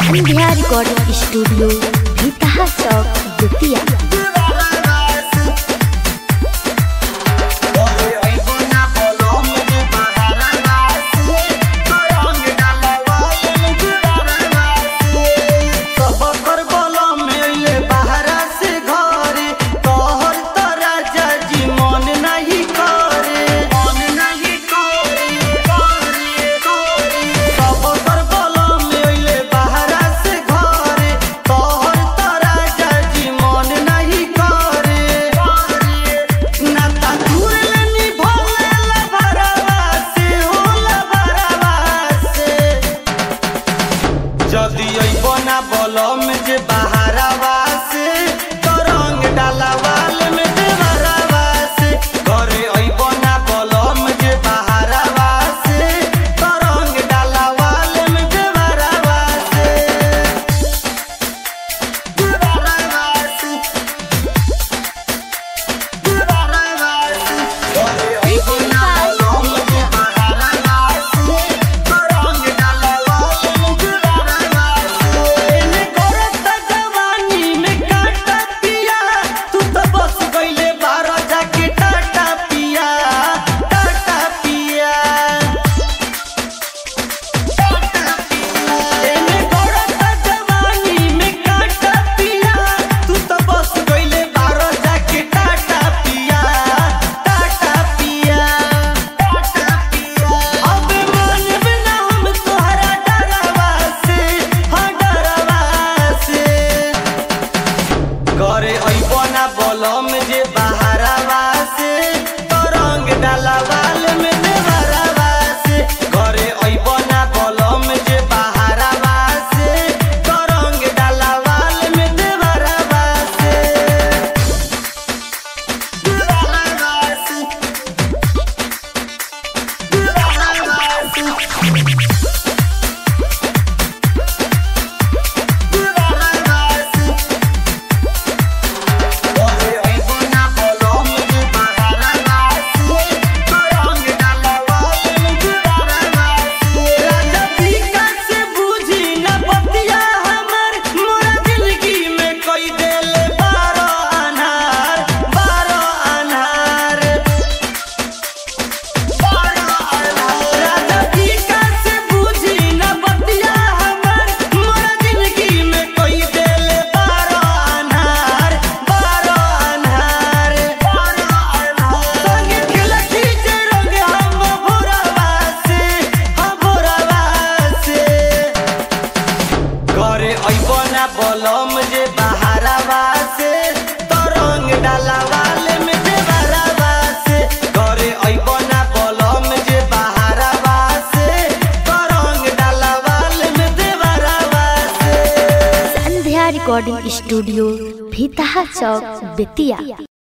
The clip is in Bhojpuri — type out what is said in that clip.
संध्या रिकॉर्डिंग स्टूडियो भीतहा चौक बेतिया। जदि अइबना बलम जे बहारवा से तो रंग डालवाल में देवरवा से। घरे अइबना बलम जे बहारवा से तो रंग डालवाल में देवरवा से। देवरवा से देवरवा से घरे अइबना बलम जे बहारवा से तो रंग डालवाल में देवरवा। घरे अइबना बलम जे बहारवा से तो रंग डालवाल में देवरवा से। घरे अइबना बलम जे बहारवा से तो रंग डालवाल में देवरवा से। देवरवा से देवरवा से अइबना बलम जे बहारवा से तो रंग डालवाल में देवरवा से। घरे अइबना बलम जे बहारवा से तो रंग डालवाल में देवरवा से। Sandhya recording studio Bhitaha Chowk Bettiah.